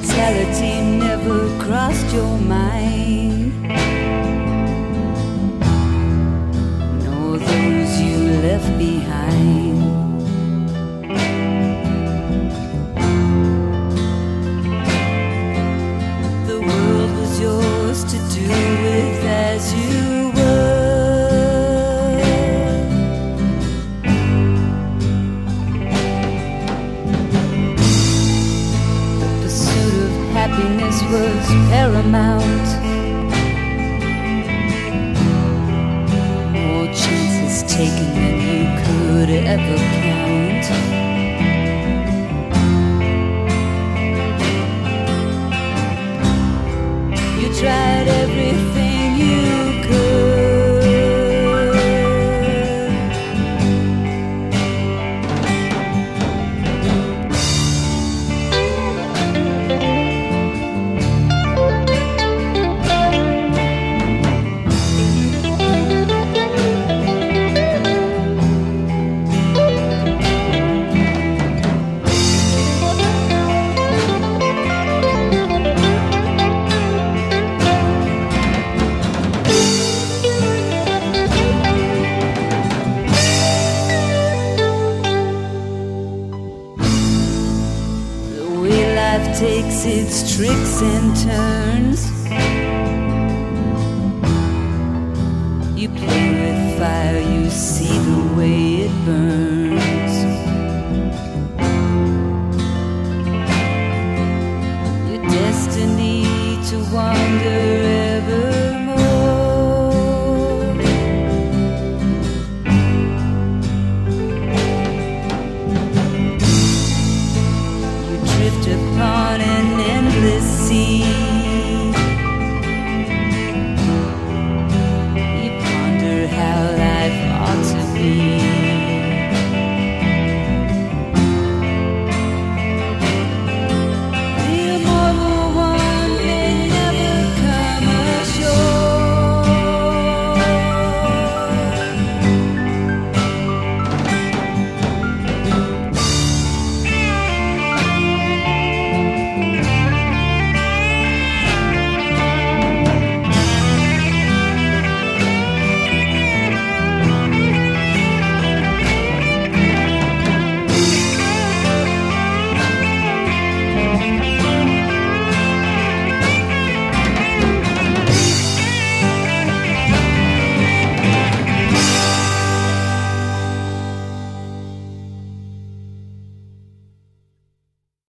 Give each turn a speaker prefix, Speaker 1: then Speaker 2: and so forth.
Speaker 1: Immortality never crossed your mind, nor those you left behind. The world was yours to do with as you were. The pursuit of happiness was paramount. More chances taken than you could ever count. You tried everything you could. Life takes its tricks and turns. You play with fire, you see the way it burns. Your destiny to wander